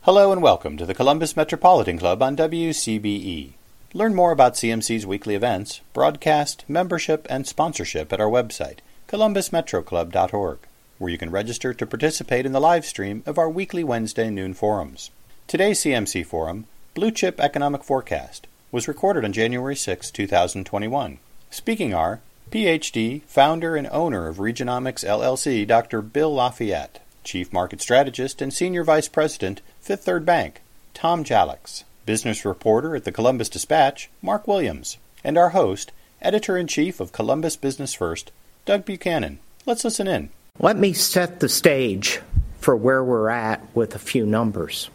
Hello and welcome to the Columbus Metropolitan Club on WCBE. Learn more about CMC's weekly events, broadcast, membership, and sponsorship at our website, columbusmetroclub.org, where you can register to participate in the live stream of our weekly Wednesday noon forums. Today's CMC forum, Blue Chip Economic Forecast, was recorded on January 6, 2021. Speaking are Ph.D., founder and owner of Regionomics LLC, Dr. Bill Lafayette, Chief Market Strategist and Senior Vice President, Fifth Third Bank, Tom Jalix, Business Reporter at the Columbus Dispatch, Mark Williams, and our host, Editor-in-Chief of Columbus Business First, Doug Buchanan. Let's listen in. Let me set the stage for where we're at with a few numbers.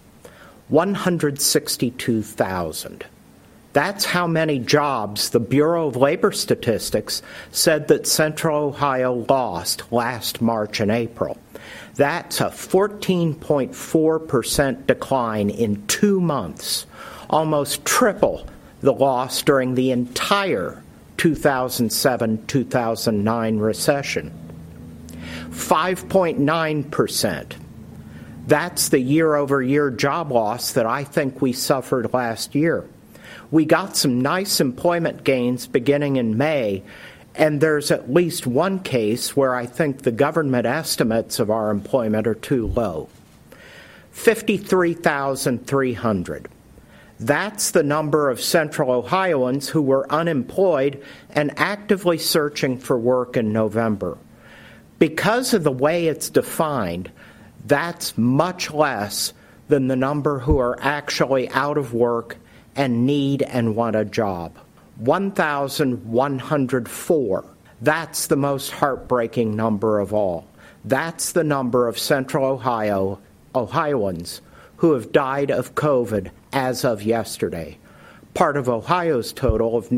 162,000. That's how many jobs the Bureau of Labor Statistics said that Central Ohio lost last March and April. That's a 14.4% decline in 2 months, almost triple the loss during the entire 2007-2009 recession. 5.9%. That's the year-over-year job loss that I think we suffered last year. We got some nice employment gains beginning in May, and there's at least one case where I think the government estimates of our employment are too low. 53,300. That's the number of Central Ohioans who were unemployed and actively searching for work in November. Because of the way it's defined, that's much less than the number who are actually out of work and need and want a job. 1,104. That's the most heartbreaking number of all. That's the number of Central Ohioans who have died of COVID as of yesterday, part of Ohio's total of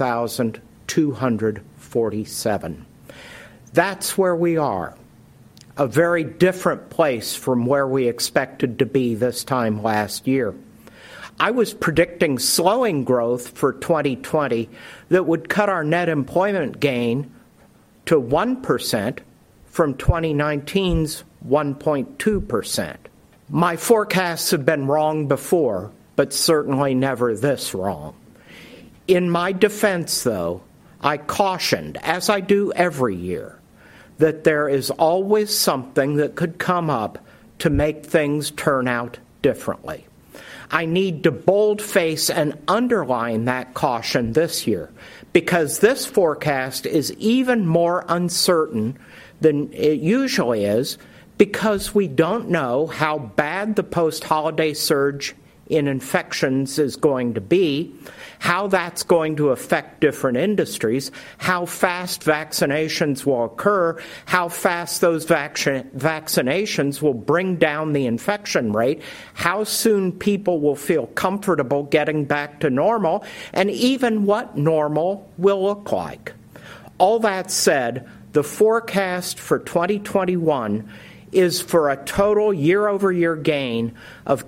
9,247. That's where we are, a very different place from where we expected to be this time last year. I was predicting slowing growth for 2020 that would cut our net employment gain to 1% from 2019's 1.2%. My forecasts have been wrong before, but certainly never this wrong. In my defense, though, I cautioned, as I do every year, that there is always something that could come up to make things turn out differently. I need to boldface and underline that caution this year, because this forecast is even more uncertain than it usually is, because we don't know how bad the post-holiday surge in infections is going to be, how that's going to affect different industries, how fast vaccinations will occur, how fast those vaccinations will bring down the infection rate, how soon people will feel comfortable getting back to normal, and even what normal will look like. All that said, the forecast for 2021 is for a total year-over-year gain of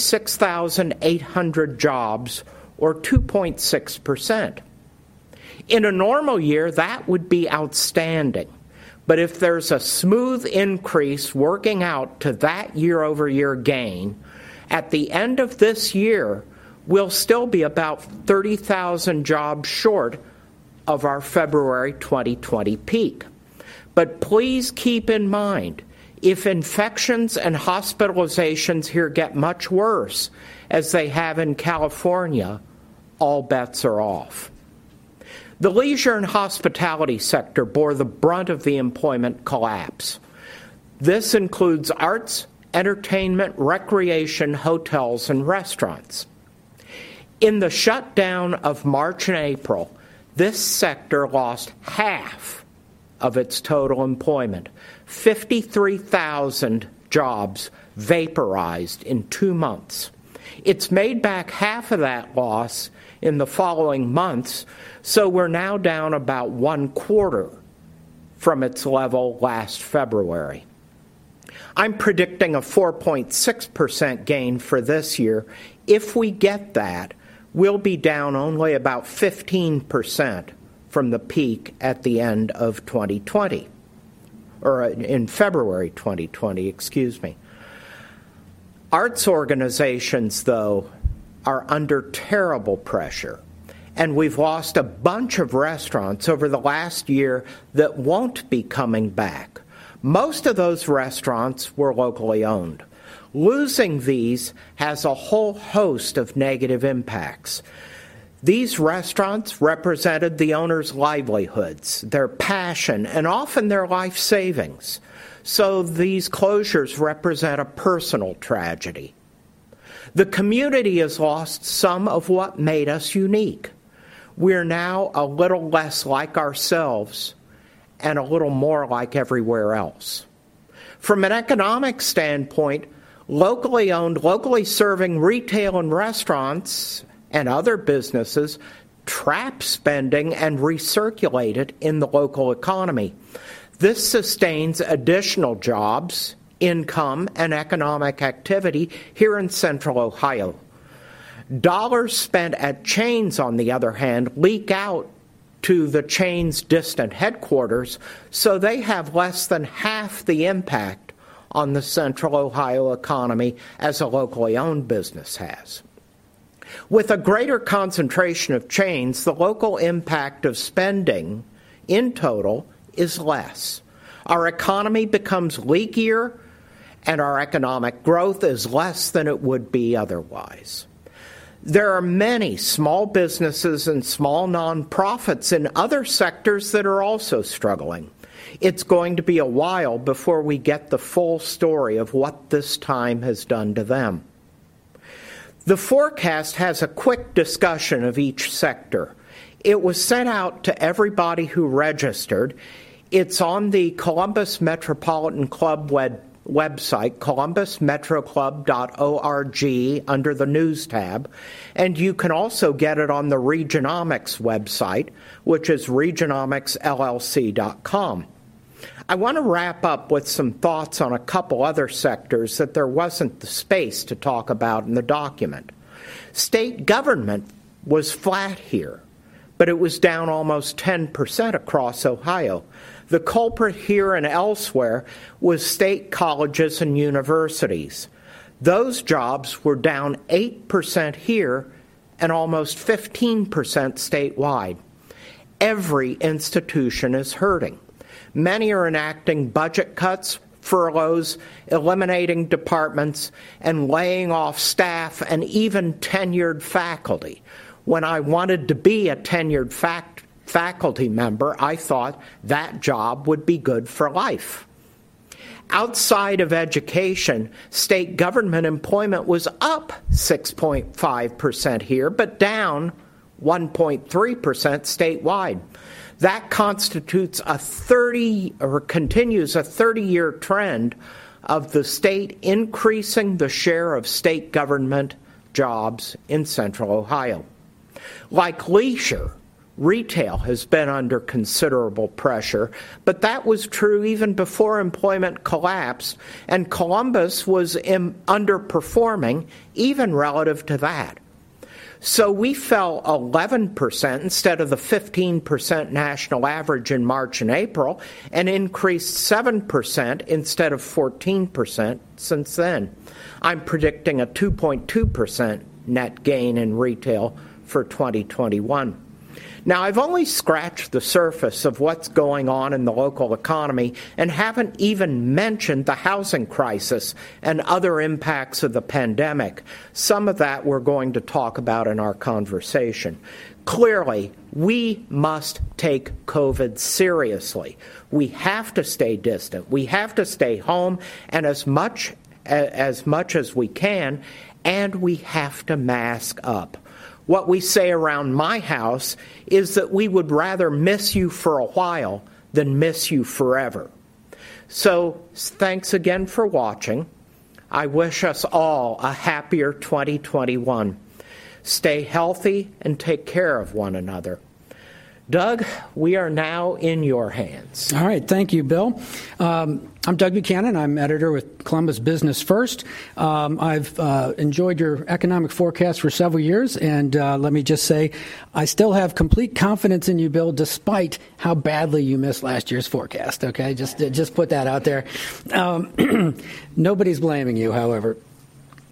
26,800 jobs, or 2.6%. In a normal year, that would be outstanding. But if there's a smooth increase working out to that year-over-year gain, at the end of this year, we'll still be about 30,000 jobs short of our February 2020 peak. But please keep in mind, if infections and hospitalizations here get much worse, as they have in California, all bets are off. The leisure and hospitality sector bore the brunt of the employment collapse. This includes arts, entertainment, recreation, hotels, and restaurants. In the shutdown of March and April, this sector lost half of its total employment. 53,000 jobs vaporized in 2 months. It's made back half of that loss in the following months, so we're now down about 1/4 from its level last February. I'm predicting a 4.6% gain for this year. If we get that, we'll be down only about 15% from the peak at the end of 2020, or in February 2020, excuse me. Arts organizations, though, are under terrible pressure. And we've lost a bunch of restaurants over the last year that won't be coming back. Most of those restaurants were locally owned. Losing these has a whole host of negative impacts. These restaurants represented the owners' livelihoods, their passion, and often their life savings. So these closures represent a personal tragedy. The community has lost some of what made us unique. We're now a little less like ourselves and a little more like everywhere else. From an economic standpoint, locally owned, locally serving retail and restaurants and other businesses trap spending and recirculate it in the local economy. This sustains additional jobs, income, and economic activity here in Central Ohio. Dollars spent at chains, on the other hand, leak out to the chain's distant headquarters, so they have less than half the impact on the Central Ohio economy as a locally owned business has. With a greater concentration of chains, the local impact of spending in total is less. Our economy becomes leakier, and our economic growth is less than it would be otherwise. There are many small businesses and small nonprofits in other sectors that are also struggling. It's going to be a while before we get the full story of what this time has done to them. The forecast has a quick discussion of each sector. It was sent out to everybody who registered. It's on the Columbus Metropolitan Club website, columbusmetroclub.org, under the News tab, and you can also get it on the Regionomics website, which is regionomicsllc.com. I want to wrap up with some thoughts on a couple other sectors that there wasn't the space to talk about in the document. State government was flat here, but it was down almost 10% across Ohio. The culprit here and elsewhere was state colleges and universities. Those jobs were down 8% here and almost 15% statewide. Every institution is hurting. Many are enacting budget cuts, furloughs, eliminating departments, and laying off staff and even tenured faculty. When I wanted to be a tenured faculty member, I thought that job would be good for life. Outside of education, state government employment was up 6.5% here, but down 1.3% statewide. That constitutes continues a 30-year trend of the state increasing the share of state government jobs in Central Ohio. Like leisure, retail has been under considerable pressure, but that was true even before employment collapsed, and Columbus was underperforming even relative to that. So we fell 11% instead of the 15% national average in March and April, and increased 7% instead of 14% since then. I'm predicting a 2.2% net gain in retail for 2021. Now, I've only scratched the surface of what's going on in the local economy and haven't even mentioned the housing crisis and other impacts of the pandemic. Some of that we're going to talk about in our conversation. Clearly, we must take COVID seriously. We have to stay distant. We have to stay home and as much as we can, and we have to mask up. What we say around my house is that we would rather miss you for a while than miss you forever. So thanks again for watching. I wish us all a happier 2021. Stay healthy and take care of one another. Doug, we are now in your hands. All right. Thank you, Bill. I'm Doug Buchanan. I'm editor with Columbus Business First. I've enjoyed your economic forecast for several years, and let me just say I still have complete confidence in you, Bill, despite how badly you missed last year's forecast. Okay? Just put that out there. Nobody's blaming you, however.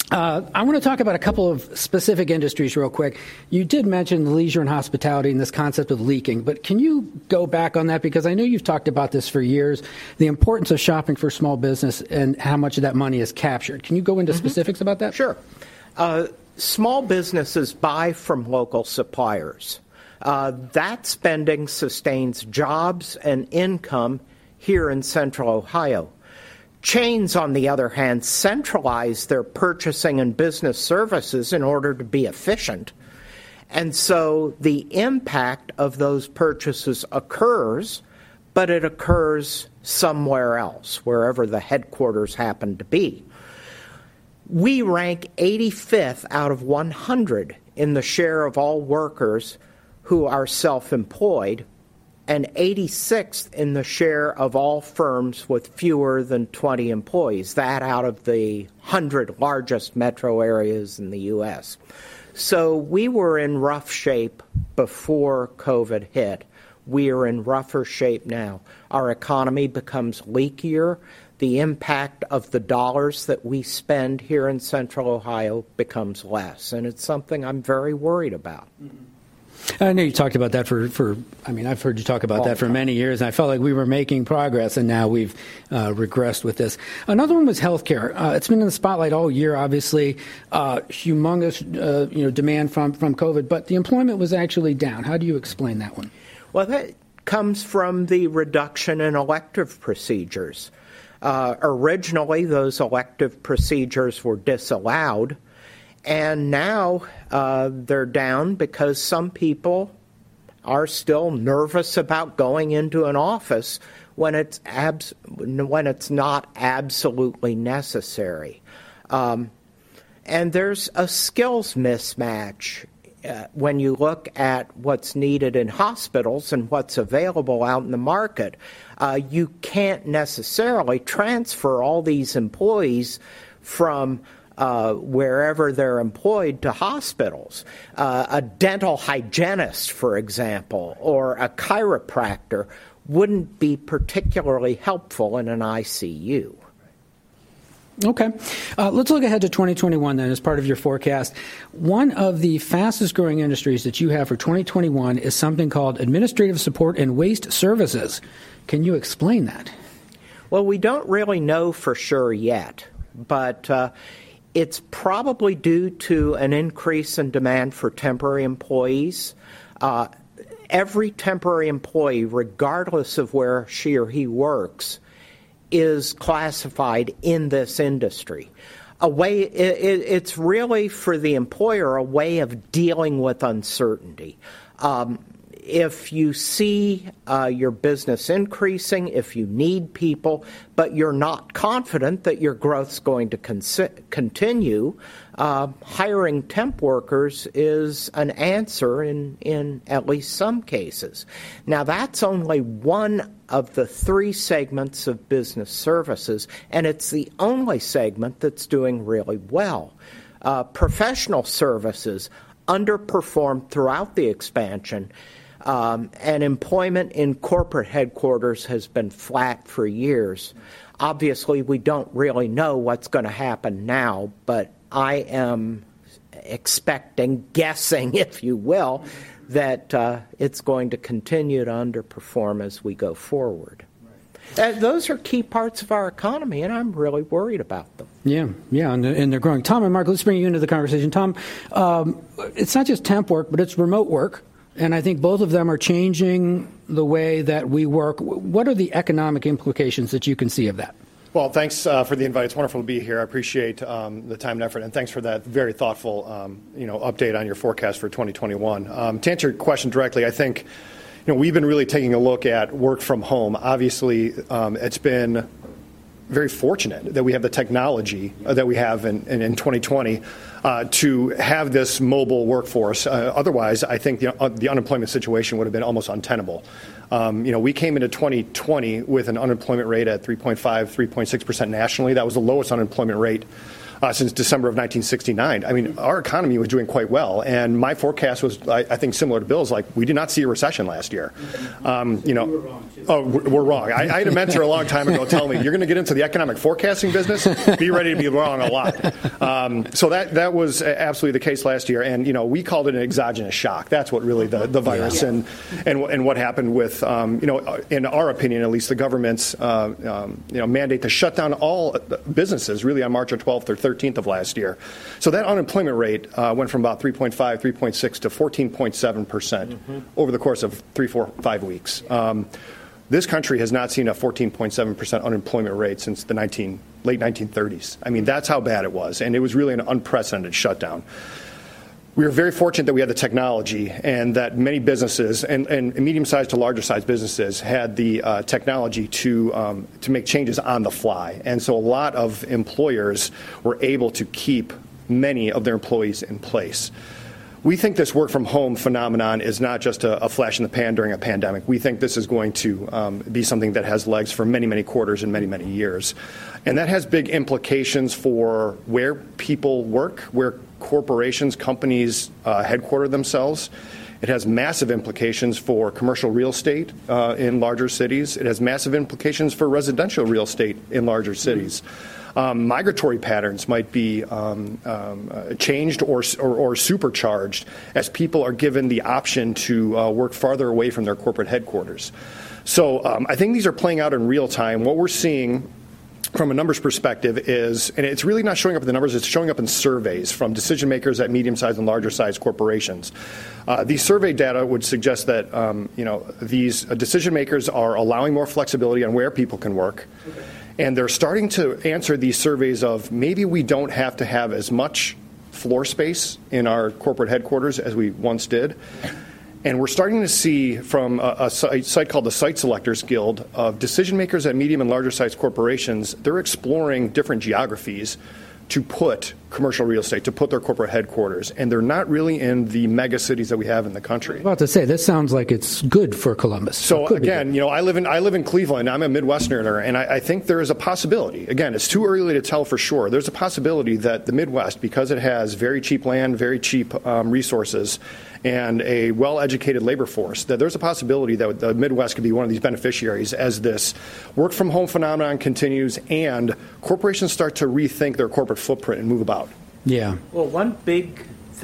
I want to talk about a couple of specific industries real quick. You did mention the leisure and hospitality and this concept of leaking, but can you go back on that? Because I know you've talked about this for years, the importance of shopping for small business and how much of that money is captured. Can you go into specifics about that? Sure. Small businesses buy from local suppliers. That spending sustains jobs and income here in Central Ohio. Chains, on the other hand, centralize their purchasing and business services in order to be efficient. And so the impact of those purchases occurs, but it occurs somewhere else, wherever the headquarters happen to be. We rank 85th out of 100 in the share of all workers who are self-employed, and 86th in the share of all firms with fewer than 20 employees, that out of the 100 largest metro areas in the U.S. So we were in rough shape before COVID hit. We are in rougher shape now. Our economy becomes leakier. The impact of the dollars that we spend here in Central Ohio becomes less, and it's something I'm very worried about. Mm-hmm. I know you talked about that I've heard you talk about that for many years, and I felt like we were making progress, and now we've regressed with this. Another one was healthcare. It's been in the spotlight all year, obviously, humongous demand from COVID, but the employment was actually down. How do you explain that one? Well, that comes from the reduction in elective procedures. Originally, those elective procedures were disallowed. And now they're down because some people are still nervous about going into an office when it's not absolutely necessary. And there's a skills mismatch when you look at what's needed in hospitals and what's available out in the market. You can't necessarily transfer all these employees from wherever they're employed to hospitals. A dental hygienist, for example, or a chiropractor wouldn't be particularly helpful in an ICU. Okay. Let's look ahead to 2021 then as part of your forecast. One of the fastest growing industries that you have for 2021 is something called administrative support and waste services. Can you explain that? Well, we don't really know for sure yet, but it's probably due to an increase in demand for temporary employees. Every temporary employee, regardless of where she or he works, is classified in this industry. It's really for the employer a way of dealing with uncertainty. If you see your business increasing, if you need people, but you're not confident that your growth's going to continue, hiring temp workers is an answer in at least some cases. Now, that's only one of the three segments of business services, and it's the only segment that's doing really well. Professional services underperformed throughout the expansion. And employment in corporate headquarters has been flat for years. Obviously, we don't really know what's going to happen now, but I am guessing, if you will, that it's going to continue to underperform as we go forward. Those are key parts of our economy, and I'm really worried about them. Yeah, and they're growing. Tom and Mark, let's bring you into the conversation. Tom, it's not just temp work, but it's remote work. And I think both of them are changing the way that we work. What are the economic implications that you can see of that? Well, thanks for the invite. It's wonderful to be here. I appreciate the time and effort, and thanks for that very thoughtful, update on your forecast for 2021. To answer your question directly, I think, we've been really taking a look at work from home. Obviously, it's been very fortunate that we have the technology that we have in 2020 to have this mobile workforce. Otherwise, I think the unemployment situation would have been almost untenable. We came into 2020 with an unemployment rate at 3.5, 3.6% nationally. That was the lowest unemployment rate since December of 1969. I mean, our economy was doing quite well, and my forecast was, I think, similar to Bill's. Like, we did not see a recession last year. You know, we're wrong, too. Oh, we're wrong. I had a mentor a long time ago tell me, you're going to get into the economic forecasting business, be ready to be wrong a lot. So that was absolutely the case last year, and you know, we called it an exogenous shock. That's what really the virus and what happened with, you know, in our opinion, at least, the government's mandate to shut down all businesses really on March 12th or 13th of last year. So that unemployment rate went from about 3.5, 3.6 to 14.7% over the course of 3, 4, 5 weeks. This country has not seen a 14.7% unemployment rate since the late 1930s. I mean, that's how bad it was, and it was really an unprecedented shutdown. We were very fortunate that we had the technology and that many businesses and medium-sized to larger-sized businesses had the technology to make changes on the fly. And so a lot of employers were able to keep many of their employees in place. We think this work-from-home phenomenon is not just a flash in the pan during a pandemic. We think this is going to be something that has legs for many, many quarters and many, many years. And that has big implications for where people work, where corporations, companies headquarter themselves. It has massive implications for commercial real estate in larger cities. It has massive implications for residential real estate in larger cities. Migratory patterns might be changed or supercharged as people are given the option to work farther away from their corporate headquarters. So I think these are playing out in real time. What we're seeing from a numbers perspective is, and it's really not showing up in the numbers, it's showing up in surveys from decision makers at medium-sized and larger-sized corporations. These survey data would suggest that these decision makers are allowing more flexibility on where people can work. Okay. And they're starting to answer these surveys of maybe we don't have to have as much floor space in our corporate headquarters as we once did. And we're starting to see from a site called the Site Selectors Guild of decision makers at medium and larger sized corporations, they're exploring different geographies to put commercial real estate, to put their corporate headquarters, and they're not really in the mega cities that we have in the country. I was about to say, this sounds like it's good for Columbus. So again, I live in Cleveland. I'm a Midwesterner, and I think there is a possibility. Again, it's too early to tell for sure. There's a possibility that the Midwest, because it has very cheap land, very cheap resources, and a well-educated labor force, that there's a possibility that the Midwest could be one of these beneficiaries as this work-from-home phenomenon continues and corporations start to rethink their corporate footprint and move about. Yeah. Well, one big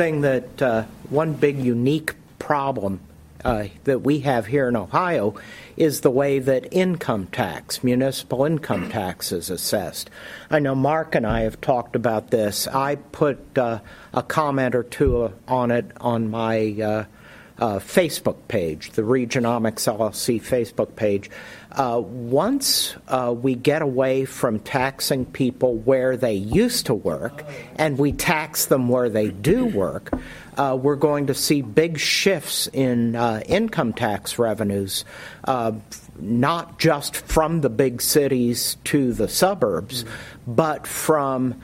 unique problem that we have here in Ohio is the way that municipal income tax is assessed. I know Mark and I have talked about this. I put a comment or two on it on my Facebook page, the Regionomics LLC Facebook page. Once we get away from taxing people where they used to work and we tax them where they do work, we're going to see big shifts in income tax revenues, not just from the big cities to the suburbs, but from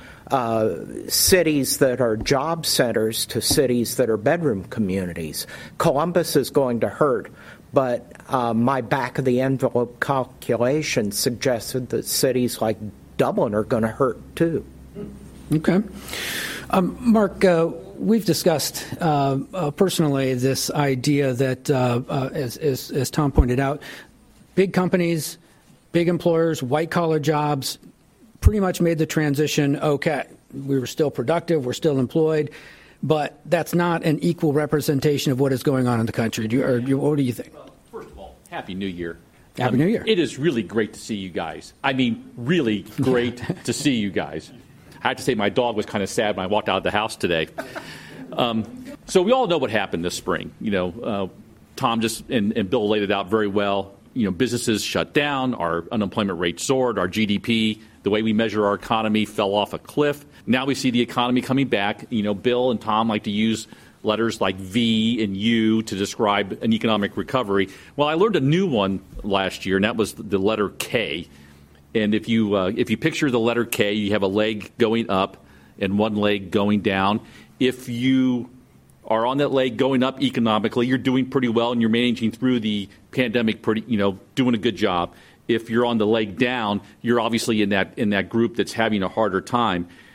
cities that are job centers to cities that are bedroom communities. Columbus is going to hurt, but my back-of-the-envelope calculation suggested that cities like Dublin are going to hurt too. Okay. Mark, we've discussed personally this idea that, as Tom pointed out, big companies, big employers, white-collar jobs pretty much made the transition okay. We were still productive, we're still employed, but that's not an equal representation of what is going on in the country. What do you think? Well, first of all, Happy New Year. Happy New Year. It is really great to see you guys. I mean, really great to see you guys. I have to say my dog was kind of sad when I walked out of the house today. So we all know what happened this spring. Tom just and Bill laid it out very well. Businesses shut down, our unemployment rate soared, our GDP, the way we measure our economy fell off a cliff. Now we see the economy coming back. Bill and Tom like to use letters like V and U to describe an economic recovery. Well, I learned a new one last year, and that was the letter K. And if you picture the letter K, you have a leg going up and one leg going down. If you are on that leg going up economically, you're doing pretty well and you're managing through the pandemic doing a good job. If you're on the leg down, you're obviously in that group that's having a harder time.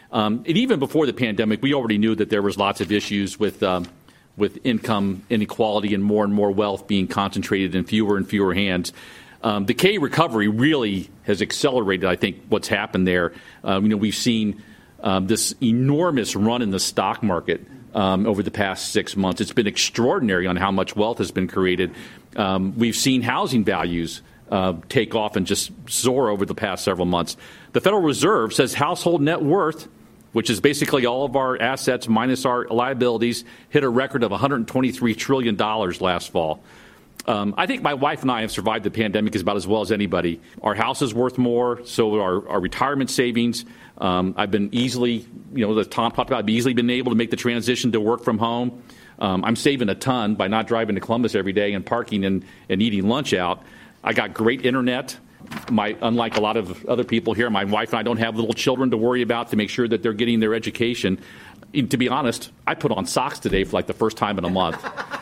And even before the pandemic, we already knew that there was lots of issues with income inequality and more wealth being concentrated in fewer and fewer hands. The K recovery really has accelerated, I think, what's happened there. We've seen this enormous run in the stock market over the past 6 months. It's been extraordinary on how much wealth has been created. We've seen housing values take off and just soar over the past several months. The Federal Reserve says household net worth, which is basically all of our assets minus our liabilities, hit a record of $123 trillion last fall. I think my wife and I have survived the pandemic about as well as anybody. Our house is worth more, so our retirement savings. I've been easily, as Tom talked about, I've easily been able to make the transition to work from home. I'm saving a ton by not driving to Columbus every day and parking and eating lunch out. I got great internet. Unlike a lot of other people here, my wife and I don't have little children to worry about to make sure that they're getting their education. And to be honest, I put on socks today for like the first time in a month.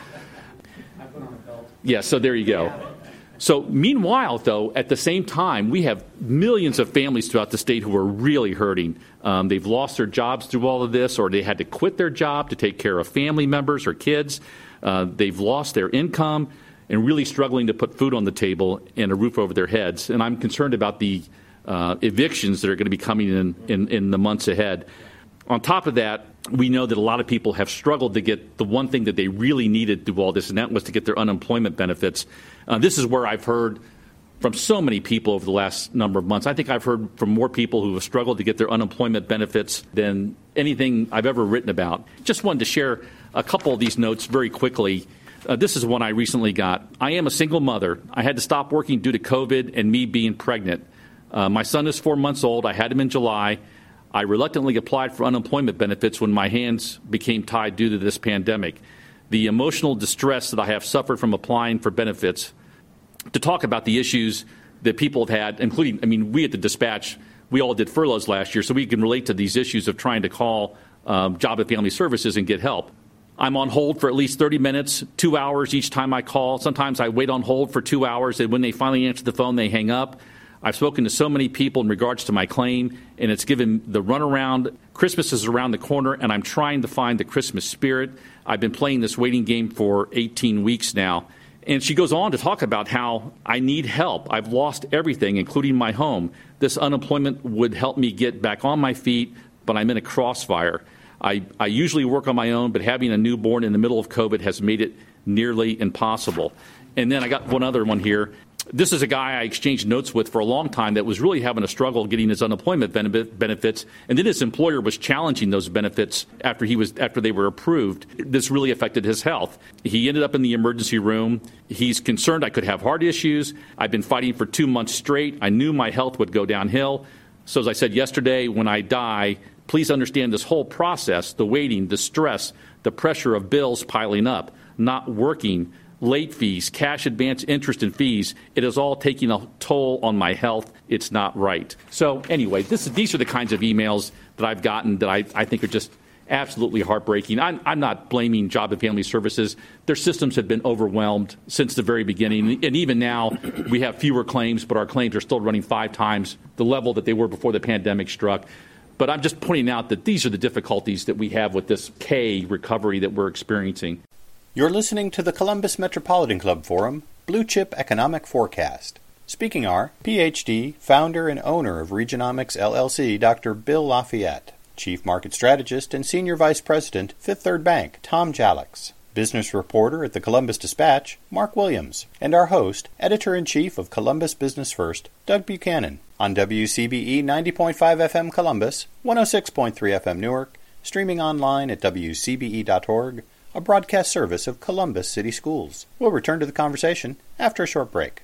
Yeah, so there you go. So meanwhile, though, at the same time, we have millions of families throughout the state who are really hurting. They've lost their jobs through all of this, or they had to quit their job to take care of family members or kids. They've lost their income and really struggling to put food on the table and a roof over their heads. And I'm concerned about the evictions that are going to be coming in the months ahead. On top of that, we know that a lot of people have struggled to get the one thing that they really needed through all this, and that was to get their unemployment benefits. This is where I've heard from so many people over the last number of months. I think I've heard from more people who have struggled to get their unemployment benefits than anything I've ever written about. Just wanted to share a couple of these notes very quickly. This is one I recently got. I am a single mother. I had to stop working due to COVID and me being pregnant. My son is 4 months old. I had him in July. I reluctantly applied for unemployment benefits when my hands became tied due to this pandemic. The emotional distress that I have suffered from applying for benefits, to talk about the issues that people have had, including, we at the Dispatch, we all did furloughs last year, so we can relate to these issues of trying to call Job and Family Services and get help. I'm on hold for at least 30 minutes, 2 hours each time I call. Sometimes I wait on hold for 2 hours, and when they finally answer the phone, they hang up. I've spoken to so many people in regards to my claim, and it's given the runaround. Christmas is around the corner, and I'm trying to find the Christmas spirit. I've been playing this waiting game for 18 weeks now. And she goes on to talk about how I need help. I've lost everything, including my home. This unemployment would help me get back on my feet, but I'm in a crossfire. I usually work on my own, but having a newborn in the middle of COVID has made it nearly impossible. And then I got one other one here. This is a guy I exchanged notes with for a long time that was really having a struggle getting his unemployment benefits, and then his employer was challenging those benefits after they were approved. This really affected his health. He ended up in the emergency room. He's concerned I could have heart issues. I've been fighting for 2 months straight. I knew my health would go downhill. So as I said yesterday, when I die, please understand this whole process, the waiting, the stress, the pressure of bills piling up, not working, late fees, cash advance interest and fees. It is all taking a toll on my health. It's not right. So anyway, these are the kinds of emails that I've gotten that I think are just absolutely heartbreaking. I'm not blaming Job and Family Services. Their systems have been overwhelmed since the very beginning. And even now, we have fewer claims, but our claims are still running 5 times the level that they were before the pandemic struck. But I'm just pointing out that these are the difficulties that we have with this K recovery that we're experiencing. You're listening to the Columbus Metropolitan Club Forum, Blue Chip Economic Forecast. Speaking are Ph.D., founder and owner of Regionomics LLC, Dr. Bill Lafayette, Chief Market Strategist and Senior Vice President, Fifth Third Bank, Tom Jalix, business reporter at the Columbus Dispatch, Mark Williams, and our host, Editor-in-Chief of Columbus Business First, Doug Buchanan, on WCBE 90.5 FM Columbus, 106.3 FM Newark, streaming online at WCBE.org, a broadcast service of Columbus City Schools. We'll return to the conversation after a short break.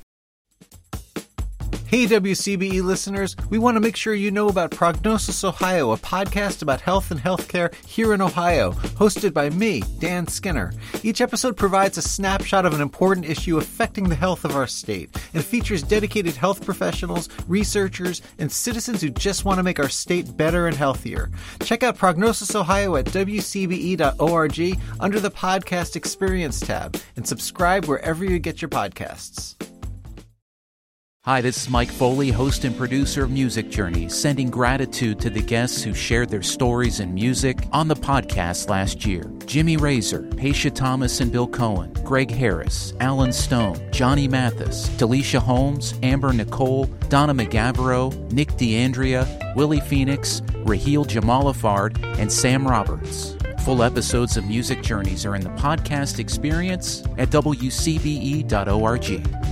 Hey, WCBE listeners, we want to make sure you know about Prognosis Ohio, a podcast about health and healthcare here in Ohio, hosted by me, Dan Skinner. Each episode provides a snapshot of an important issue affecting the health of our state and features dedicated health professionals, researchers, and citizens who just want to make our state better and healthier. Check out Prognosis Ohio at WCBE.org under the Podcast Experience tab and subscribe wherever you get your podcasts. Hi, this is Mike Foley, host and producer of Music Journey, sending gratitude to the guests who shared their stories and music on the podcast last year. Jimmy Razor, Paisha Thomas and Bill Cohen, Greg Harris, Alan Stone, Johnny Mathis, Delisha Holmes, Amber Nicole, Donna McGavero, Nick D'Andrea, Willie Phoenix, Raheel Jamalafard, and Sam Roberts. Full episodes of Music Journeys are in the podcast experience at wcbe.org.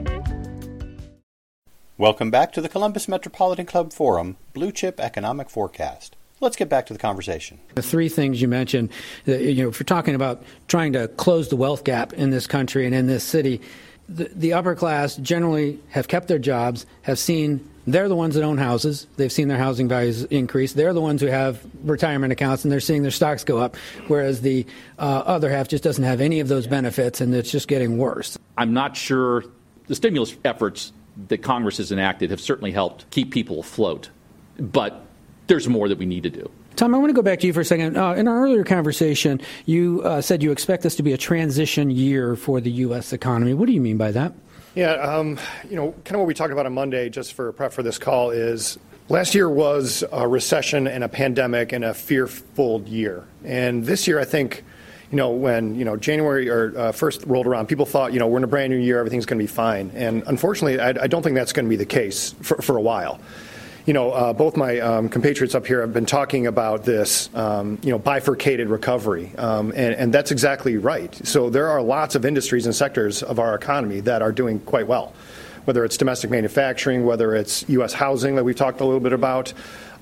Welcome back to the Columbus Metropolitan Club Forum Blue Chip Economic Forecast. Let's get back to the conversation. The three things you mentioned, if you're talking about trying to close the wealth gap in this country and in this city, the upper class generally have kept their jobs, they're the ones that own houses. They've seen their housing values increase. They're the ones who have retirement accounts, and they're seeing their stocks go up, whereas the other half just doesn't have any of those benefits, and it's just getting worse. I'm not sure the stimulus efforts that Congress has enacted have certainly helped keep people afloat, but there's more that we need to do. Tom, I want to go back to you for a second. In our earlier conversation, you said you expect this to be a transition year for the U.S. economy. What do you mean by that? Yeah, kind of what we talked about on Monday, just for prep for this call, is last year was a recession and a pandemic and a fearful year. And this year, I think, when, January or first rolled around, people thought, we're in a brand new year, everything's going to be fine. And unfortunately, I don't think that's going to be the case for a while. Both my compatriots up here have been talking about this, bifurcated recovery, and that's exactly right. So there are lots of industries and sectors of our economy that are doing quite well, whether it's domestic manufacturing, whether it's U.S. housing that we've talked a little bit about.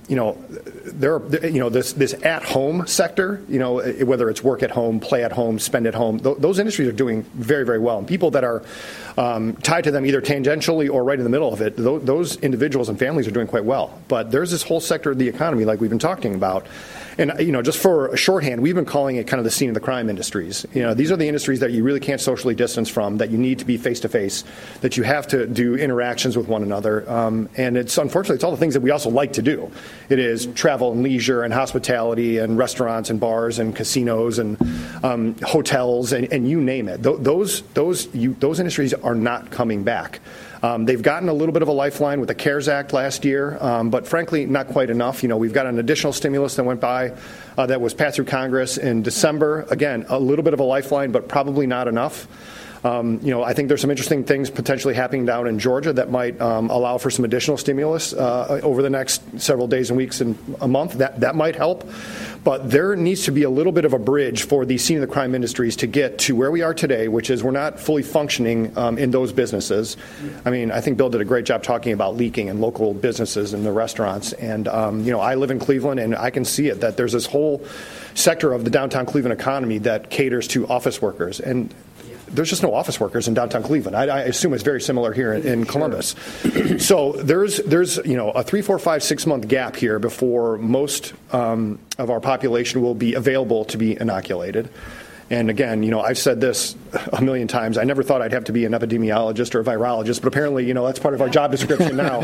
This at-home sector, whether it's work at home, play at home, spend at home, those industries are doing very, very well. And people that are tied to them either tangentially or right in the middle of it, those individuals and families are doing quite well. But there's this whole sector of the economy like we've been talking about. And, just for a shorthand, we've been calling it kind of the scene of the crime industries. These are the industries that you really can't socially distance from, that you need to be face-to-face, that you have to do interactions with one another. And unfortunately, it's all the things that we also like to do. It is travel and leisure and hospitality and restaurants and bars and casinos and hotels and you name it. Those industries are not coming back. They've gotten a little bit of a lifeline with the CARES Act last year, but frankly, not quite enough. We've got an additional stimulus that went by that was passed through Congress in December. Again, a little bit of a lifeline, but probably not enough. I think there's some interesting things potentially happening down in Georgia that might allow for some additional stimulus over the next several days and weeks and a month. That might help. But there needs to be a little bit of a bridge for the scene of the crime industries to get to where we are today, which is we're not fully functioning in those businesses. I mean, I think Bill did a great job talking about leaking in local businesses and the restaurants. And, I live in Cleveland, and I can see it, that there's this whole sector of the downtown Cleveland economy that caters to office workers. And there's just no office workers in downtown Cleveland. I assume it's very similar here in Columbus. So there's a 3, 4, 5, 6 month gap here before most of our population will be available to be inoculated. And again, I've said this a million times. I never thought I'd have to be an epidemiologist or a virologist, but apparently, that's part of our job description now.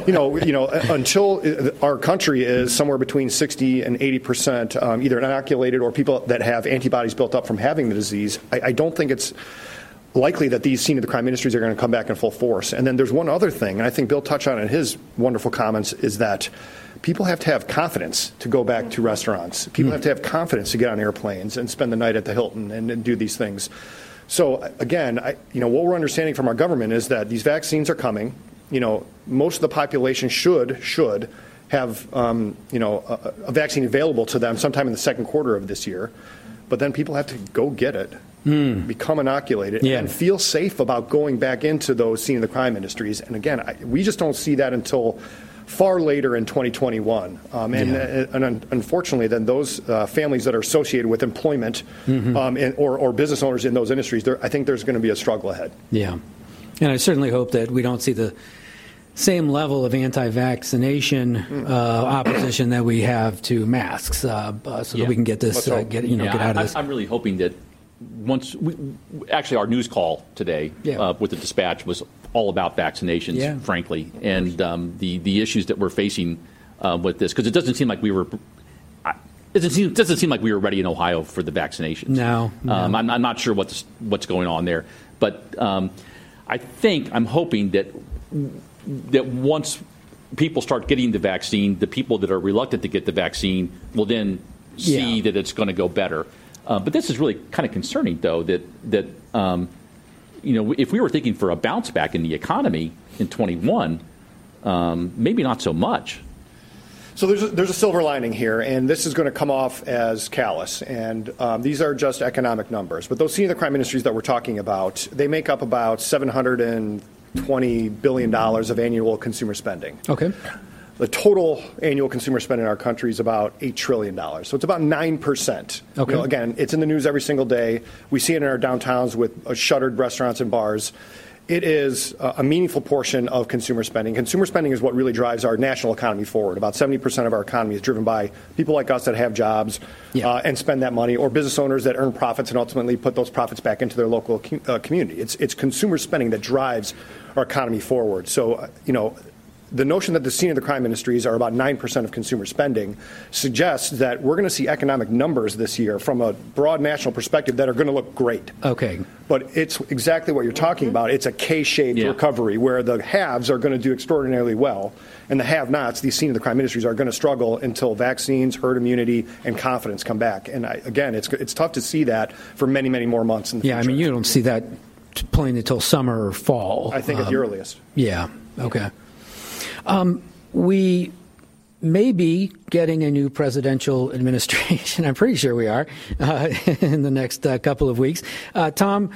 Until our country is somewhere between 60 and 80% either inoculated or people that have antibodies built up from having the disease, I don't think it's likely that these scene of the crime industries are going to come back in full force. And then there's one other thing, and I think Bill touched on it in his wonderful comments, is that people have to have confidence to go back to restaurants. People have to have confidence to get on airplanes and spend the night at the Hilton and do these things. So again, what we're understanding from our government is that these vaccines are coming. Most of the population should have a vaccine available to them sometime in the second quarter of this year. But then people have to go get it, become inoculated, and feel safe about going back into those scene of the crime industries. And again, we just don't see that until far later in 2021. And unfortunately, then those families that are associated with employment or business owners in those industries, I think there's going to be a struggle ahead. Yeah. And I certainly hope that we don't see the same level of anti-vaccination opposition that we have to masks, so that we can get this, get out of this. I'm really hoping that once actually our news call today with the Dispatch was all about vaccinations, frankly, and the issues that we're facing with this, because it doesn't seem like we were. It doesn't seem like we were ready in Ohio for the vaccinations. No. I'm not sure what's going on there, but I'm hoping that that once people start getting the vaccine, the people that are reluctant to get the vaccine will then see that it's going to go better. But this is really kind of concerning, though, that if we were thinking for a bounce back in the economy in 21, maybe not so much. So there's a silver lining here, and this is going to come off as callous. And these are just economic numbers. But those senior crime industries that we're talking about, they make up about $720 billion of annual consumer spending. Okay. The total annual consumer spending in our country is about $8 trillion. So it's about 9%. Okay. Again, it's in the news every single day. We see it in our downtowns with shuttered restaurants and bars. It is a meaningful portion of consumer spending. Consumer spending is what really drives our national economy forward. About 70% of our economy is driven by people like us that have jobs and spend that money, or business owners that earn profits and ultimately put those profits back into their local community. It's consumer spending that drives our economy forward. So, the notion that the senior crime industries are about 9% of consumer spending suggests that we're going to see economic numbers this year from a broad national perspective that are going to look great. Okay. But it's exactly what you're talking about. It's a K-shaped recovery where the haves are going to do extraordinarily well, and the have-nots, these senior crime industries, are going to struggle until vaccines, herd immunity, and confidence come back. And again, it's tough to see that for many, many more months in the future. I mean, you don't see that playing until summer or fall. I think at the earliest. Yeah. Okay. We may be getting a new presidential administration. I'm pretty sure we are in the next couple of weeks. Tom,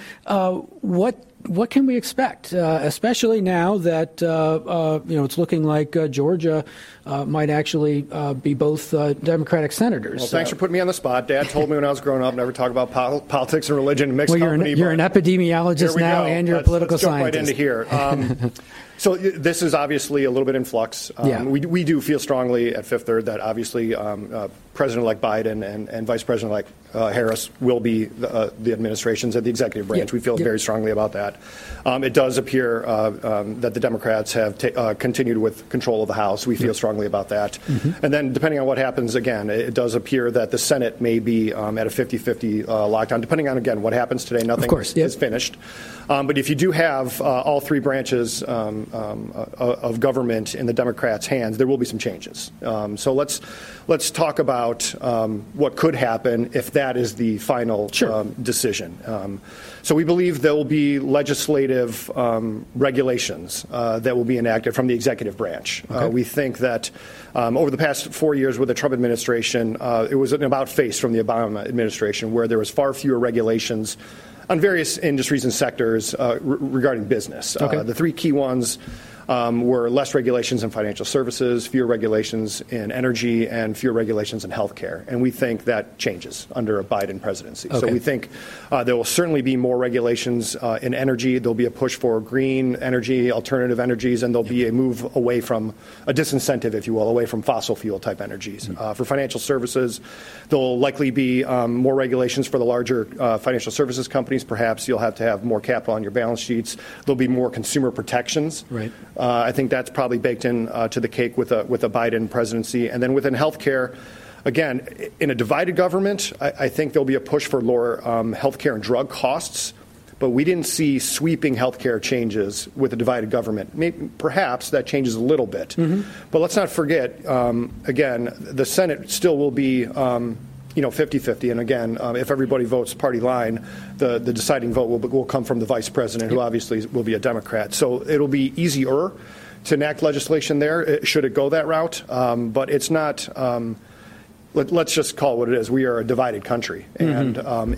what can we expect, especially now that it's looking like Georgia might actually be both Democratic senators? Well, thanks for putting me on the spot. Dad told me when I was growing up never talk about politics and religion and mixed company. You're an epidemiologist now, and you're a political scientist. Let's jump right into here. So this is obviously a little bit in flux. We do feel strongly at Fifth Third that obviously President-elect Biden and Vice President-elect Harris will be the administrations at the executive branch. We feel very strongly about that. It does appear that the Democrats have continued with control of the House. We feel strongly about that. Mm-hmm. And then depending on what happens, again, it does appear that the Senate may be at a 50-50 lockdown, depending on, again, what happens today. Nothing is finished. But if you do have all three branches of government in the Democrats' hands, there will be some changes. So let's talk about what could happen if that is the final decision. So we believe there will be legislative regulations that will be enacted from the executive branch. Okay. We think that over the past 4 years with the Trump administration, it was an about-face from the Obama administration, where there was far fewer regulations on various industries and sectors regarding business. Okay. The three key ones were less regulations in financial services, fewer regulations in energy, and fewer regulations in healthcare. And we think that changes under a Biden presidency. Okay. So we think there will certainly be more regulations in energy. There'll be a push for green energy, alternative energies, and there'll be a move away from a disincentive, if you will, away from fossil fuel type energies. For financial services, there'll likely be more regulations for the larger financial services companies. Perhaps you'll have to have more capital on your balance sheets. There'll be more consumer protections. Right. I think that's probably baked in to the cake with a Biden presidency. And then within healthcare, again, in a divided government, I think there'll be a push for lower healthcare and drug costs. But we didn't see sweeping healthcare changes with a divided government. Maybe, perhaps that changes a little bit. Mm-hmm. But let's not forget, again, the Senate still will be 50-50. And again, if everybody votes party line, the deciding vote will come from the vice president, who obviously will be a Democrat. So it'll be easier to enact legislation there, should it go that route. But it's not. Let's just call it what it is. We are a divided country. And,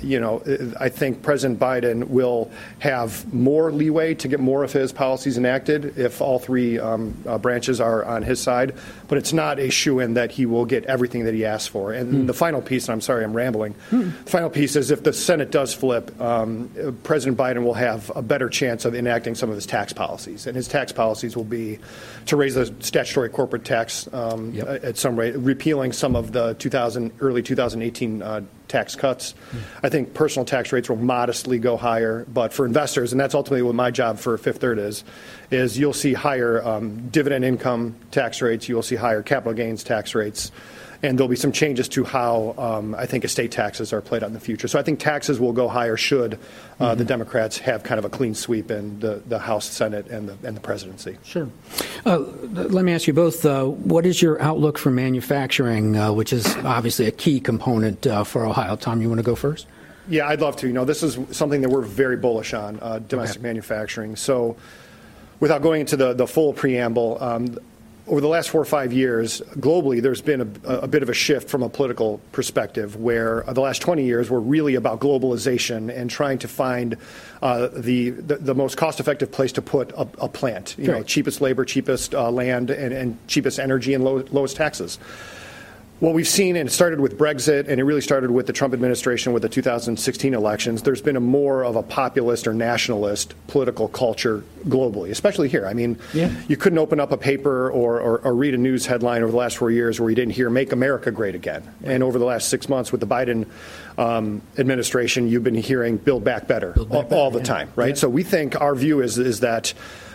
I think President Biden will have more leeway to get more of his policies enacted if all three branches are on his side. But it's not a shoo-in that he will get everything that he asks for. And the final piece, and I'm sorry I'm rambling, the final piece is if the Senate does flip, President Biden will have a better chance of enacting some of his tax policies. And his tax policies will be to raise the statutory corporate tax at some rate, repealing some of the early 2018 tax cuts. I think personal tax rates will modestly go higher, but for investors, and that's ultimately what my job for Fifth Third is you'll see higher dividend income tax rates, you'll see higher capital gains tax rates, And there'll be some changes to how I think estate taxes are played out in the future. So I think taxes will go higher should the Democrats have kind of a clean sweep in the House, Senate, and the presidency. Sure. Let me ask you both, what is your outlook for manufacturing, which is obviously a key component for Ohio? Tom, you want to go first? Yeah, I'd love to. This is something that we're very bullish on, domestic manufacturing. So without going into the full preamble, over the last 4 or 5 years, globally, there's been a bit of a shift from a political perspective where the last 20 years were really about globalization and trying to find the most cost-effective place to put a plant, cheapest labor, cheapest land, and cheapest energy and lowest taxes. What we've seen, and it started with Brexit, and it really started with the Trump administration with the 2016 elections, there's been more of a populist or nationalist political culture globally, especially here. I mean, you couldn't open up a paper or read a news headline over the last 4 years where you didn't hear "Make America Great Again." And over the last 6 months with the Biden administration, you've been hearing "Build Back Better" all the time, right? Yeah. So we think our view is that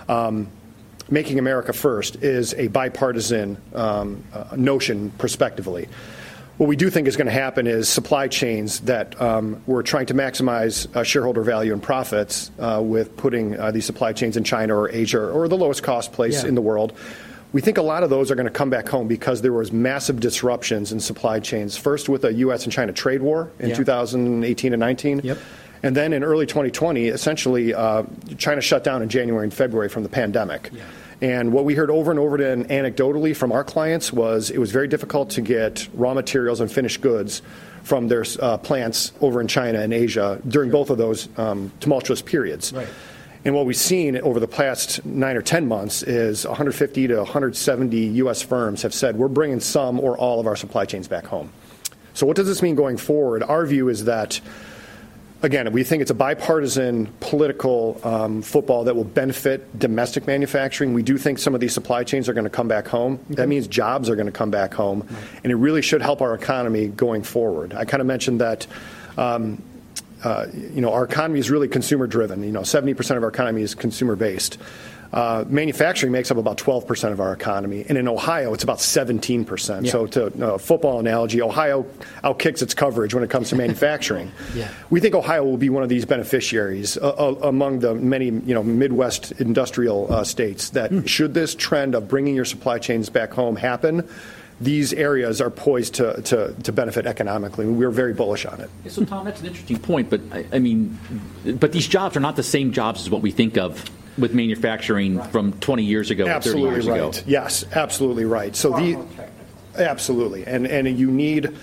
making America first is a bipartisan notion prospectively. What we do think is going to happen is supply chains that we're trying to maximize shareholder value and profits with putting these supply chains in China or Asia or the lowest cost place in the world. We think a lot of those are going to come back home because there was massive disruptions in supply chains, first with the U.S. and China trade war in 2018 and 19. Yep. And then in early 2020, essentially, China shut down in January and February from the pandemic. Yeah. And what we heard over and over again anecdotally from our clients was it was very difficult to get raw materials and finished goods from their plants over in China and Asia during both of those tumultuous periods. Right. And what we've seen over the past 9 or 10 months is 150 to 170 U.S. firms have said we're bringing some or all of our supply chains back home. So what does this mean going forward? Our view is that, again, we think it's a bipartisan political football that will benefit domestic manufacturing. We do think some of these supply chains are going to come back home. Okay. That means jobs are going to come back home, and it really should help our economy going forward. I kind of mentioned that our economy is really consumer-driven. 70% of our economy is consumer-based. Manufacturing makes up about 12% of our economy, and in Ohio, it's about 17%. Yeah. So to football analogy, Ohio outkicks its coverage when it comes to manufacturing. We think Ohio will be one of these beneficiaries among the many Midwest industrial states that should this trend of bringing your supply chains back home happen, these areas are poised to benefit economically. We're very bullish on it. Yeah, so, Tom, that's an interesting point, but but these jobs are not the same jobs as what we think of with manufacturing from 20 years ago, absolutely 30 years right. ago. Yes, absolutely right. So absolutely, and you need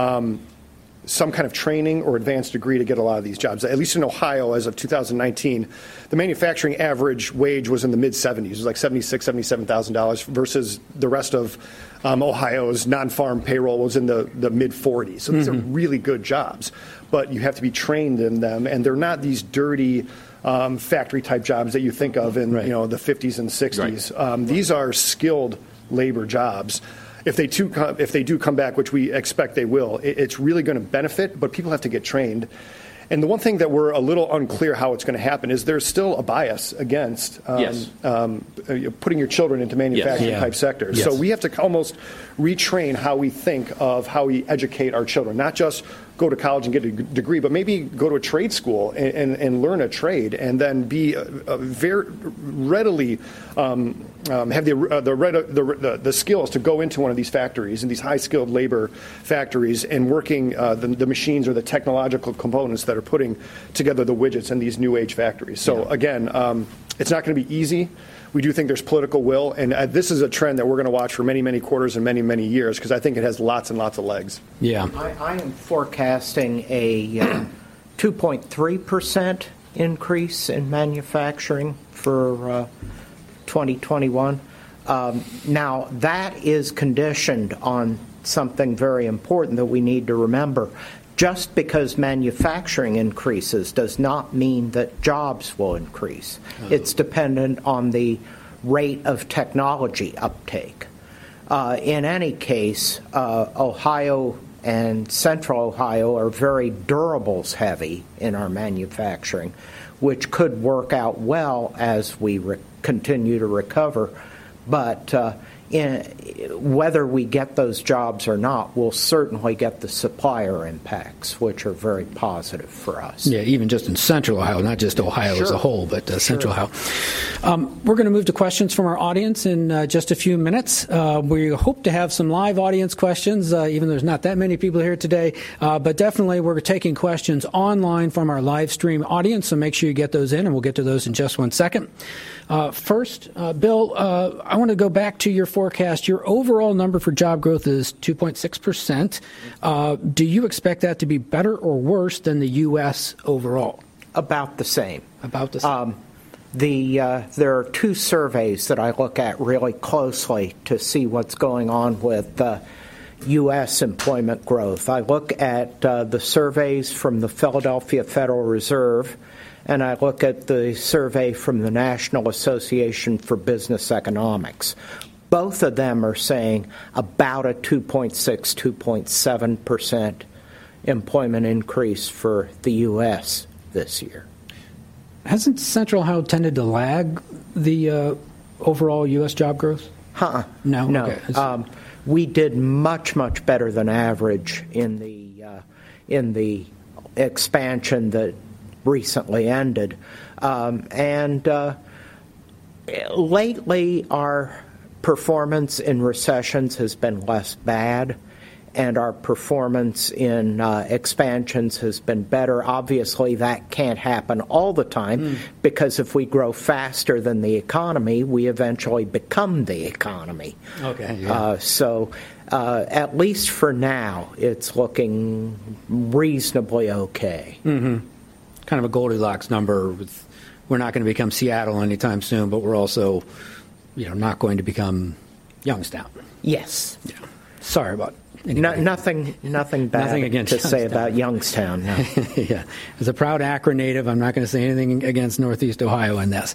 some kind of training or advanced degree to get a lot of these jobs. At least in Ohio, as of 2019, the manufacturing average wage was in the mid-70s. It was like $76,000, $77,000 versus the rest of Ohio's non-farm payroll was in the mid-40s. So these are really good jobs, but you have to be trained in them, and they're not these dirty factory-type jobs that you think of in the 50s and 60s. Right. These are skilled labor jobs. If they do come back, which we expect they will, it's really going to benefit, but people have to get trained. And the one thing that we're a little unclear how it's going to happen is there's still a bias against putting your children into manufacturing-type sectors. Yes. So we have to almost retrain how we think of how we educate our children, not just go to college and get a degree, but maybe go to a trade school and learn a trade, and then be very readily have the skills to go into one of these factories, and these high-skilled labor factories, and working the machines or the technological components that are putting together the widgets in these new age factories. So again, it's not going to be easy. We do think there's political will, and this is a trend that we're going to watch for many, many quarters and many, many years, because I think it has lots and lots of legs. Yeah, I am forecasting a 2.3% increase in manufacturing for 2021. Now, that is conditioned on something very important that we need to remember. Just because manufacturing increases does not mean that jobs will increase. It's dependent on the rate of technology uptake. In any case, Ohio and Central Ohio are very durables heavy in our manufacturing, which could work out well as we continue to recover. But whether we get those jobs or not, we'll certainly get the supplier impacts, which are very positive for us. Yeah, even just in Central Ohio, not just Ohio as a whole, but Central Ohio. We're going to move to questions from our audience in just a few minutes. We hope to have some live audience questions, even though there's not that many people here today. But definitely we're taking questions online from our live stream audience, so make sure you get those in, and we'll get to those in just one second. First, Bill, I want to go back to your forecast. Your overall number for job growth is 2.6%. Do you expect that to be better or worse than the U.S. overall? About the same. About the same. There are two surveys that I look at really closely to see what's going on with U.S. employment growth. I look at the surveys from the Philadelphia Federal Reserve, and I look at the survey from the National Association for Business Economics. Both of them are saying about a 2.6, 2.7% employment increase for the U.S. this year. Hasn't Central Ohio tended to lag the overall U.S. job growth? No. Okay. We did much, much better than average in the expansion that recently ended. Lately, our performance in recessions has been less bad, and our performance in expansions has been better. Obviously, that can't happen all the time because if we grow faster than the economy, we eventually become the economy. Okay. Yeah. So at least for now, it's looking reasonably okay. Mm-hmm. Kind of a Goldilocks number. We're not going to become Seattle anytime soon, but we're also, not going to become Youngstown. Yes. Yeah. Sorry about nothing bad to say about Youngstown. No. Yeah. As a proud Akron native, I'm not going to say anything against Northeast Ohio in this.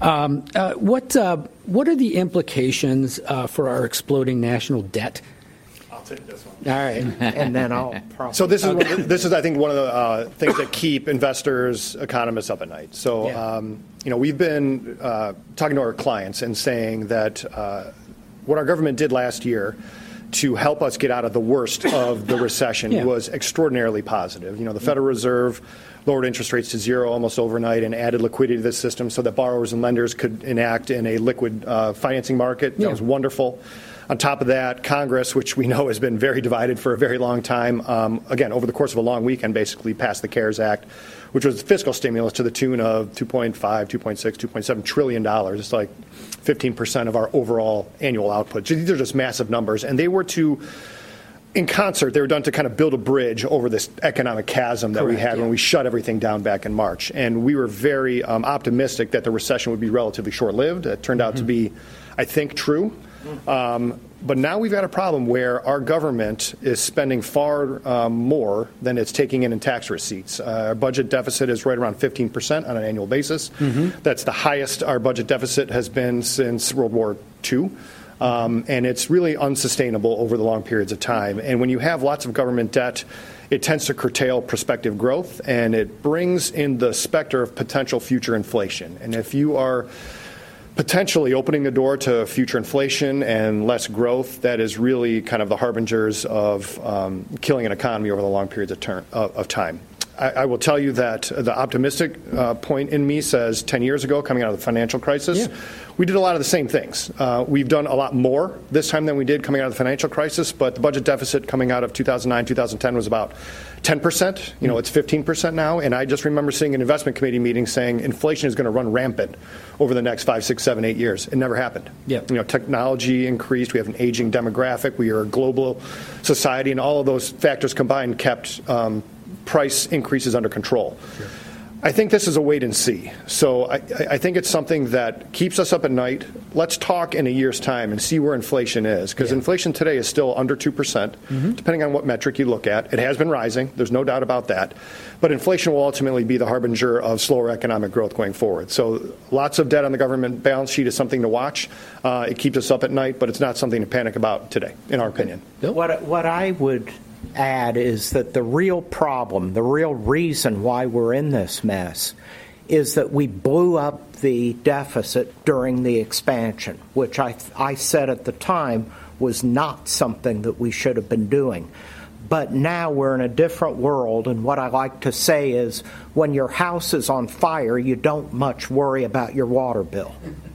What are the implications for our exploding national debt? I'll take this one. All right. And then I'll probably... So this is, I think, one of the things that keep investors, economists up at night. So, we've been talking to our clients and saying that what our government did last year to help us get out of the worst of the recession was extraordinarily positive. The Federal Reserve lowered interest rates to zero almost overnight and added liquidity to the system so that borrowers and lenders could enact in a liquid financing market. That was wonderful. On top of that, Congress, which we know has been very divided for a very long time, again, over the course of a long weekend, basically passed the CARES Act, which was fiscal stimulus to the tune of $2.5, $2.6, $2.7 trillion. It's like 15% of our overall annual output. These are just massive numbers. And they were in concert, they were done to kind of build a bridge over this economic chasm that we had when we shut everything down back in March. And we were very optimistic that the recession would be relatively short-lived. It turned out to be, I think, true. But now we've got a problem where our government is spending far more than it's taking in tax receipts. Our budget deficit is right around 15% on an annual basis. That's the highest our budget deficit has been since World War II. And it's really unsustainable over the long periods of time. And when you have lots of government debt, it tends to curtail prospective growth, and it brings in the specter of potential future inflation. And if you are potentially opening the door to future inflation and less growth, that is really kind of the harbingers of killing an economy over the long periods of time. I will tell you that the optimistic point in me says 10 years ago, coming out of the financial crisis, we did a lot of the same things. We've done a lot more this time than we did coming out of the financial crisis, but the budget deficit coming out of 2009, 2010 was about 10%. It's 15% now, and I just remember seeing an investment committee meeting saying inflation is going to run rampant over the next 5, 6, 7, 8 years. It never happened. Technology increased. We have an aging demographic. We are a global society, and all of those factors combined kept price increases under control. Sure. I think this is a wait and see. So I think it's something that keeps us up at night. Let's talk in a year's time and see where inflation is, because inflation today is still under 2%, depending on what metric you look at. It has been rising. There's no doubt about that. But inflation will ultimately be the harbinger of slower economic growth going forward. So lots of debt on the government balance sheet is something to watch. It keeps us up at night, but it's not something to panic about today, in our opinion. What I would add is that the real problem, the real reason why we're in this mess is that we blew up the deficit during the expansion, which I said at the time was not something that we should have been doing. But now we're in a different world, and what I like to say is when your house is on fire, you don't much worry about your water bill.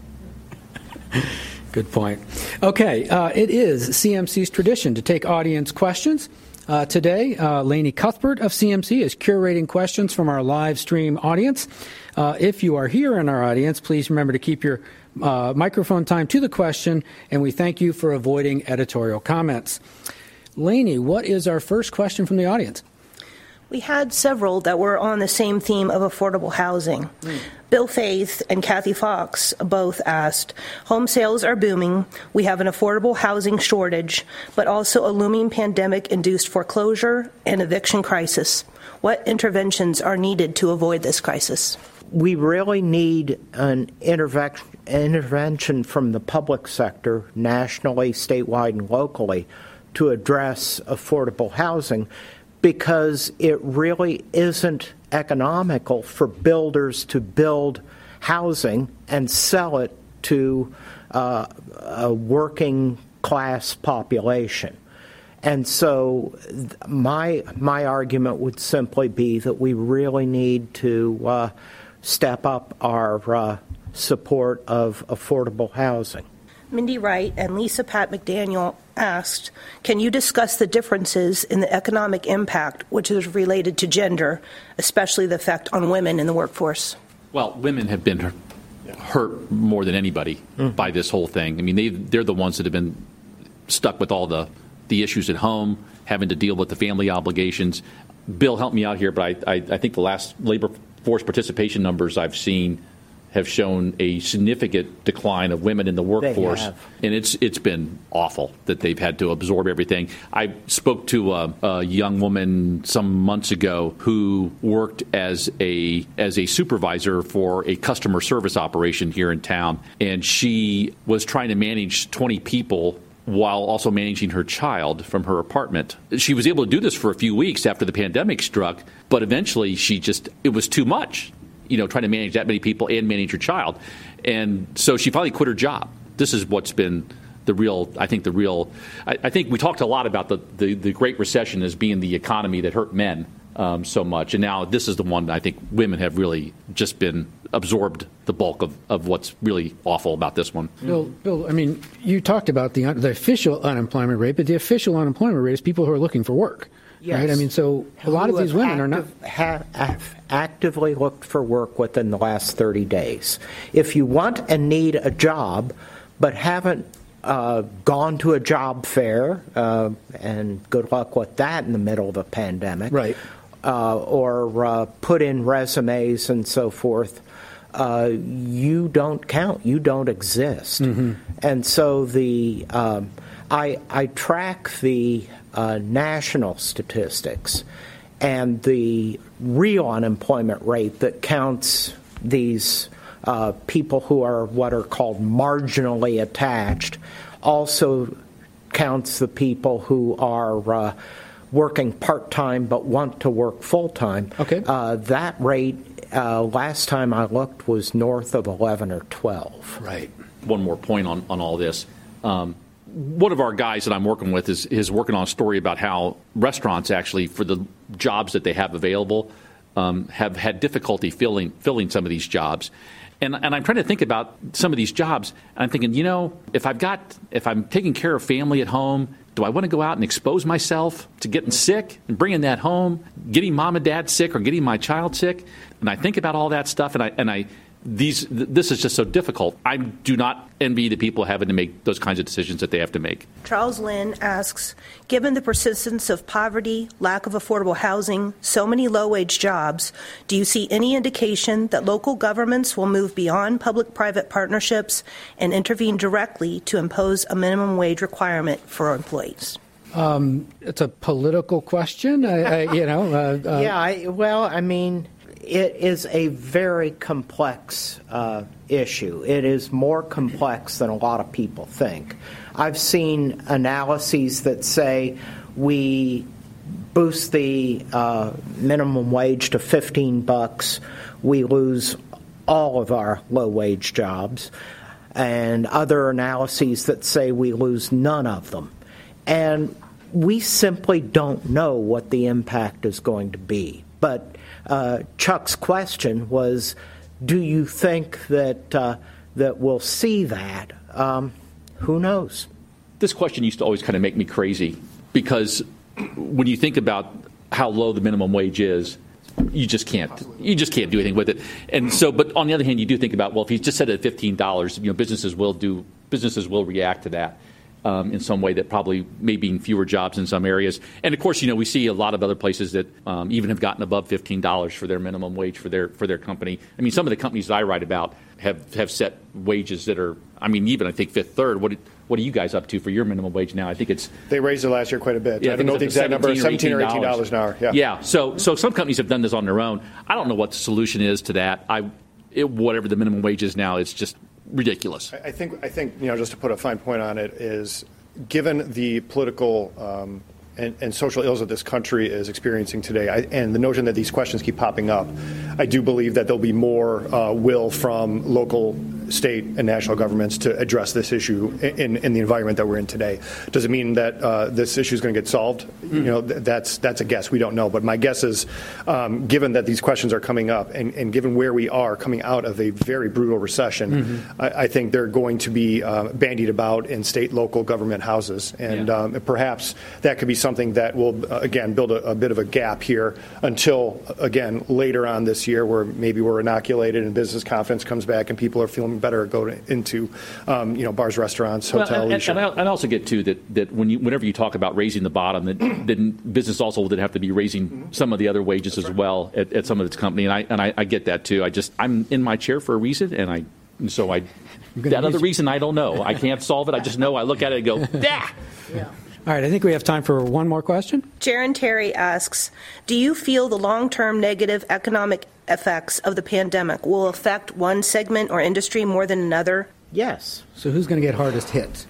Good point. Okay, it is CMC's tradition to take audience questions. Today, Lainey Cuthbert of CMC is curating questions from our live stream audience. If you are here in our audience, please remember to keep your microphone time to the question, and we thank you for avoiding editorial comments. Lainey, what is our first question from the audience? We had several that were on the same theme of affordable housing. Bill Faith and Kathy Fox both asked, home sales are booming, we have an affordable housing shortage, but also a looming pandemic-induced foreclosure and eviction crisis. What interventions are needed to avoid this crisis? We really need an intervention from the public sector, nationally, statewide, and locally, to address affordable housing, because it really isn't economical for builders to build housing and sell it to a working class population. And so my argument would simply be that we really need to step up our support of affordable housing. Mindy Wright and Lisa Pat McDaniel asked, can you discuss the differences in the economic impact which is related to gender, especially the effect on women in the workforce? Well, women have been hurt more than anybody by this whole thing. I mean, they're the ones that have been stuck with all the issues at home, having to deal with the family obligations. Bill, help me out here, but I think the last labor force participation numbers I've seen have shown a significant decline of women in the workforce, and it's been awful that they've had to absorb everything. I spoke to a young woman some months ago who worked as a supervisor for a customer service operation here in town, and she was trying to manage 20 people while also managing her child from her apartment. She was able to do this for a few weeks after the pandemic struck, but eventually it was too much. Trying to manage that many people and manage your child. And so she finally quit her job. This is what's been I think we talked a lot about the Great Recession as being the economy that hurt men so much. And now this is the one I think women have really just been absorbed the bulk of what's really awful about this one. Bill, I mean, you talked about the official unemployment rate, but the official unemployment rate is people who are looking for work. Yes. Right? I mean, so a lot of these women are not have actively looked for work within the last 30 days. If you want and need a job, but haven't gone to a job fair, and good luck with that in the middle of a pandemic, right? Or put in resumes and so forth, you don't count. You don't exist. Mm-hmm. And so I track the national statistics, and the real unemployment rate that counts these people who are what are called marginally attached also counts the people who are working part-time but want to work full-time. Okay. That rate, last time I looked, was north of 11 or 12. Right. One more point on all this. One of our guys that I'm working with is working on a story about how restaurants actually, for the jobs that they have available, have had difficulty filling some of these jobs. And I'm trying to think about some of these jobs, and I'm thinking, if I'm taking care of family at home, do I want to go out and expose myself to getting sick and bringing that home, getting mom and dad sick or getting my child sick? And I think about all that stuff, this is just so difficult. I do not envy the people having to make those kinds of decisions that they have to make. Charles Lynn asks, given the persistence of poverty, lack of affordable housing, so many low-wage jobs, do you see any indication that local governments will move beyond public-private partnerships and intervene directly to impose a minimum wage requirement for employees? It's a political question, It is a very complex issue. It is more complex than a lot of people think. I've seen analyses that say we boost the minimum wage to $15, we lose all of our low-wage jobs, and other analyses that say we lose none of them. And we simply don't know what the impact is going to be. But Chuck's question was, do you think that we'll see that? Who knows? This question used to always kind of make me crazy, because when you think about how low the minimum wage is, you just can't do anything with it. And so, but on the other hand, you do think about, well, if he just set it at $15, businesses will react to that in some way that probably may be fewer jobs in some areas. And of course, we see a lot of other places that even have gotten above $15 for their minimum wage for their company. I mean, some of the companies that I write about have set wages that are, even I think Fifth Third. What are you guys up to for your minimum wage now? I think they raised it last year quite a bit. Yeah, I don't know the exact number, $17 or $18 an hour. Yeah. So some companies have done this on their own. I don't know what the solution is to that. Whatever the minimum wage is now, it's just ridiculous. I think just to put a fine point on it is, given the political and social ills that this country is experiencing today, and the notion that these questions keep popping up, I do believe that there'll be more will from local, state, and national governments to address this issue in the environment that we're in today. Does it mean that this issue is going to get solved? That's a guess. We don't know. But my guess is, given that these questions are coming up, and given where we are coming out of a very brutal recession, I think they're going to be bandied about in state, local government houses, and perhaps that could be something that will, again, build a bit of a gap here until, again, later on this year, where maybe we're inoculated and business confidence comes back and people are feeling better into bars, restaurants, hotel, leisure. And I also get, too, that whenever you talk about raising the bottom, that business also would have to be raising some of the other wages as well at some of its company. And I get that, too. I'm in my chair for a reason, and that other reason I don't know. I can't solve it. I just know I look at it and go, yeah. All right, I think we have time for one more question. Jaron Terry asks, do you feel the long-term negative economic effects of the pandemic will affect one segment or industry more than another? Yes. So who's going to get hardest hit?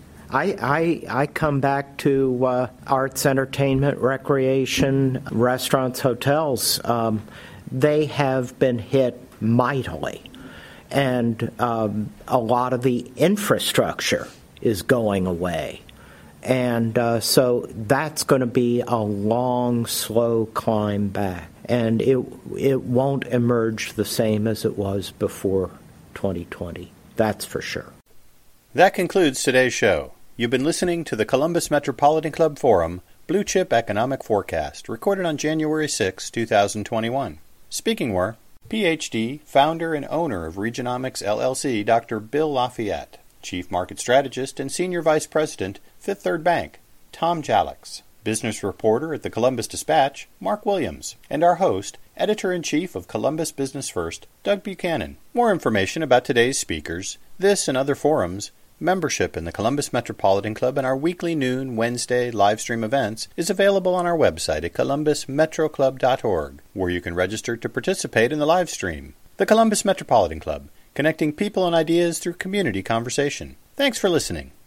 I come back to arts, entertainment, recreation, restaurants, hotels. They have been hit mightily. And a lot of the infrastructure is going away. And so that's going to be a long, slow climb back. And it won't emerge the same as it was before 2020. That's for sure. That concludes today's show. You've been listening to the Columbus Metropolitan Club Forum Blue Chip Economic Forecast, recorded on January 6, 2021. Speaking were Ph.D., founder and owner of Regionomics LLC, Dr. Bill Lafayette, Chief Market Strategist and Senior Vice President, Fifth Third Bank, Tom Jalix, Business Reporter at the Columbus Dispatch, Mark Williams, and our host, Editor-in-Chief of Columbus Business First, Doug Buchanan. More information about today's speakers, this and other forums, membership in the Columbus Metropolitan Club, and our weekly noon Wednesday live stream events is available on our website at columbusmetroclub.org, where you can register to participate in the live stream. The Columbus Metropolitan Club, connecting people and ideas through community conversation. Thanks for listening.